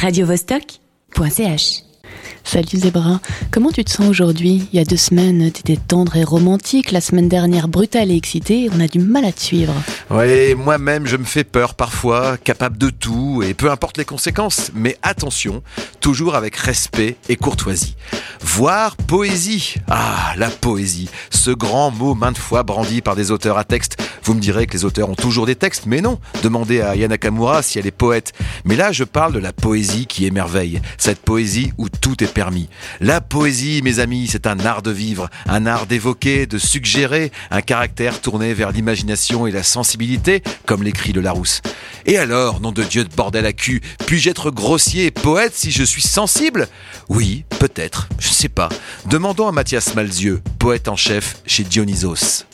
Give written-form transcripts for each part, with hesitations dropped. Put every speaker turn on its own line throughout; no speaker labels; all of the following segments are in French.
radiovostok.ch.
Salut Zébra, comment tu te sens aujourd'hui ? Il y a 2 semaines, t'étais tendre et romantique, la semaine dernière brutale et excitée, on a du mal à te suivre.
Oui, moi-même je me fais peur parfois, capable de tout et peu importe les conséquences, mais attention, toujours avec respect et courtoisie. Voire poésie. Ah, la poésie, ce grand mot maintes fois brandi par des auteurs à texte. Vous me direz que les auteurs ont toujours des textes, mais non, demandez à Aya Nakamura si elle est poète. Mais là je parle de la poésie qui émerveille, cette poésie où tout est permis. La poésie, mes amis, c'est un art de vivre, un art d'évoquer, de suggérer, un caractère tourné vers l'imagination et la sensibilité, comme l'écrit le Larousse. Et alors, nom de Dieu de bordel à cul, puis-je être grossier et poète si je suis sensible ? Oui, peut-être, je sais pas. Demandons à Mathias Malzieu, poète en chef chez Dionysos.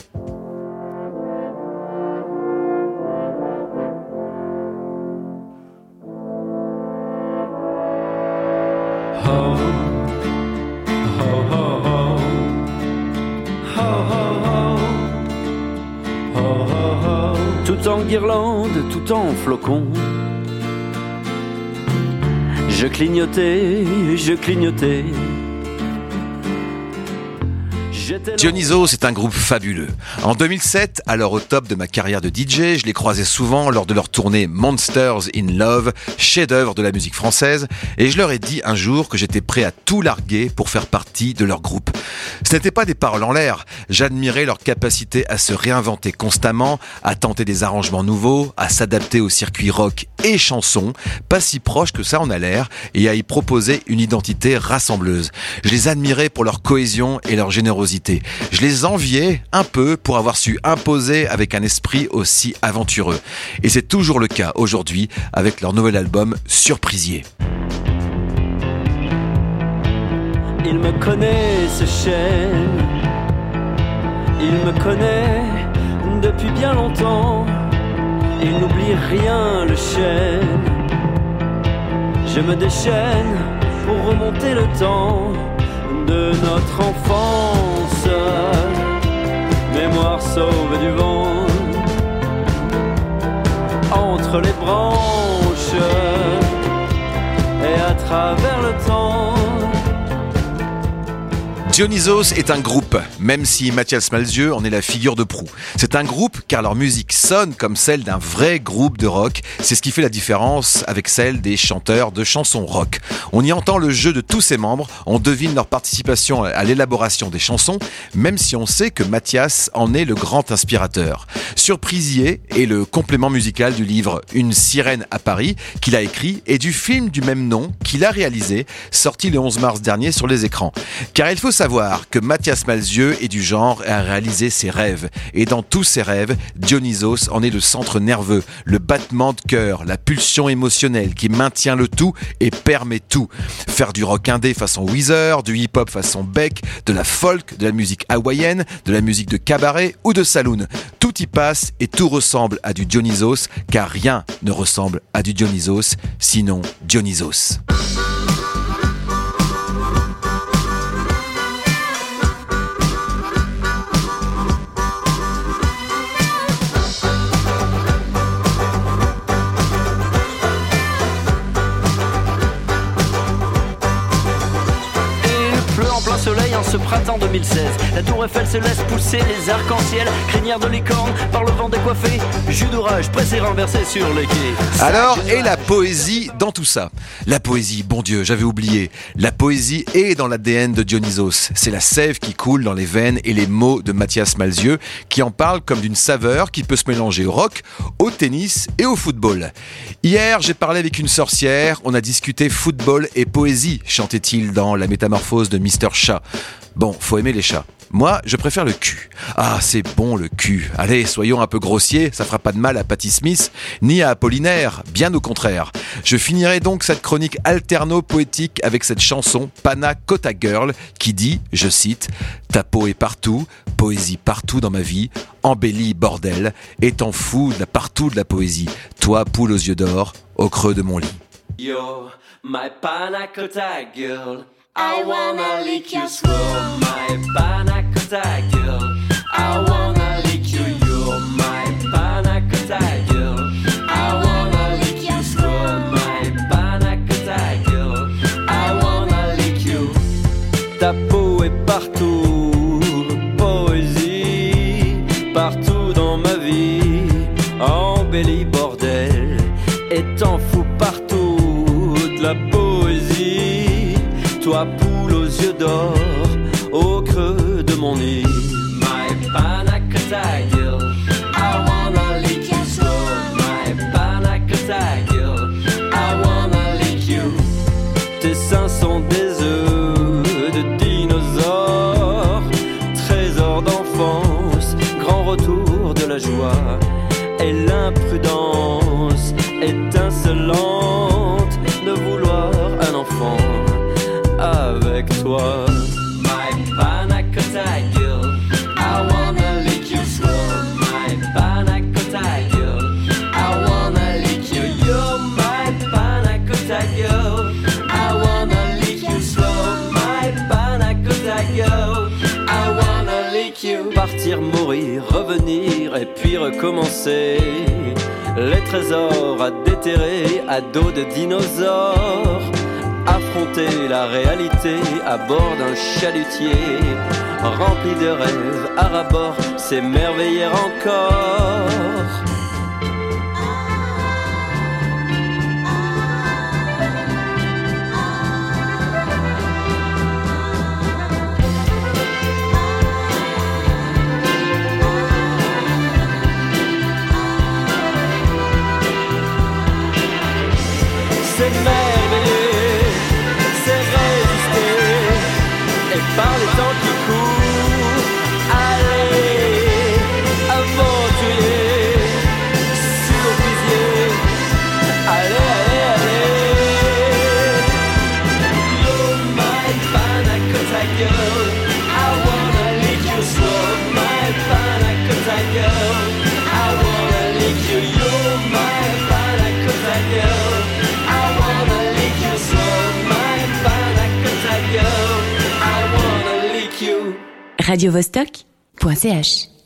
Tout en guirlande, tout en flocons. Je clignotais.
Dionysos est un groupe fabuleux. En 2007, alors au top de ma carrière de DJ, je les croisais souvent lors de leur tournée Monsters in Love, chef-d'œuvre de la musique française, et je leur ai dit un jour que j'étais prêt à tout larguer pour faire partie de leur groupe. Ce n'était pas des paroles en l'air, j'admirais leur capacité à se réinventer constamment, à tenter des arrangements nouveaux, à s'adapter au circuit rock et chanson, pas si proche que ça en a l'air, et à y proposer une identité rassembleuse. Je les admirais pour leur cohésion et leur générosité. Je les enviais un peu pour avoir su imposer avec un esprit aussi aventureux. Et c'est toujours le cas aujourd'hui avec leur nouvel album Surprisier.
Il me connaît, ce chêne. Il me connaît depuis bien longtemps. Il n'oublie rien, le chêne. Je me déchaîne pour remonter le temps de notre enfance. Mémoire sauve du vent entre les branches et à travers le temps.
Dionysos est un groupe, même si Mathias Malzieu en est la figure de proue. C'est un groupe car leur musique sonne comme celle d'un vrai groupe de rock. C'est ce qui fait la différence avec celle des chanteurs de chansons rock. On y entend le jeu de tous ses membres, on devine leur participation à l'élaboration des chansons, même si on sait que Mathias en est le grand inspirateur. Surprisier est le complément musical du livre Une sirène à Paris qu'il a écrit et du film du même nom qu'il a réalisé, sorti le 11 mars dernier sur les écrans. Car il faut savoir que Mathias Malzieu est du genre à réaliser ses rêves. Et dans tous ses rêves, Dionysos en est le centre nerveux, le battement de cœur, la pulsion émotionnelle qui maintient le tout et permet tout. Faire du rock indé façon Weezer, du hip-hop façon Beck, de la folk, de la musique hawaïenne, de la musique de cabaret ou de saloon. Tout y passe et tout ressemble à du Dionysos, car rien ne ressemble à du Dionysos, sinon Dionysos.
Soleil en ce printemps 2016. La tour Eiffel se laisse pousser les arcs-en-ciel. Crinière de licorne, par le vent décoiffé. Jus d'orage pressé renversé sur les quais.
Alors, et la poésie dans tout ça ? La poésie, bon Dieu, j'avais oublié. La poésie est dans l'ADN de Dionysos. C'est la sève qui coule dans les veines et les mots de Mathias Malzieu, qui en parle comme d'une saveur qui peut se mélanger au rock, au tennis et au football. Hier, j'ai parlé avec une sorcière, on a discuté football et poésie, chantait-il dans La Métamorphose de Mr. Chat. Bon, faut aimer les chats. Moi, je préfère le cul. Ah, c'est bon le cul. Allez, soyons un peu grossiers, ça fera pas de mal à Patti Smith, ni à Apollinaire, bien au contraire. Je finirai donc cette chronique alterno-poétique avec cette chanson Panna Cotta Girl qui dit, je cite, « Ta peau est partout, poésie partout dans ma vie, embellie bordel, étant fou partout de la poésie, toi poule aux yeux d'or, au creux de mon lit. »
You're my panna cotta girl. I wanna lick you slow, my panna cotta girl. I wanna lick you, you're my panna cotta girl. I wanna lick you slow, my panna cotta Toi poule aux yeux d'or, au creux de mon nid. My panna cotta girl, I wanna lick you slow. My panna cotta girl, I wanna lick you. Tes seins sont des œufs de dinosaures, trésor d'enfance, grand retour de la joie. Et l'imprudence étincelante de vouloir un enfant avec toi. My panna cotta girl, I wanna lick you slow. My panna cotta girl, I wanna lick you. You're my panna cotta girl, I wanna lick you slow. My panna cotta girl, I wanna lick you. Partir, mourir, revenir et puis recommencer. Les trésors à déterrer à dos de dinosaures. Affronter la réalité à bord d'un chalutier rempli de rêves à ras-bord, s'émerveiller encore. C'est merveilleux, c'est résister, et par les temps qui courent, aller aventurer sur nos pisiers. Allez, allez, allez. You're my panna cotta girl, I wanna lick you slow. My panna cotta girl, I wanna lick you. You're my panna cotta girl, I wanna lick you slow. My panna cotta girl, I wanna lick you.
radiovostok.ch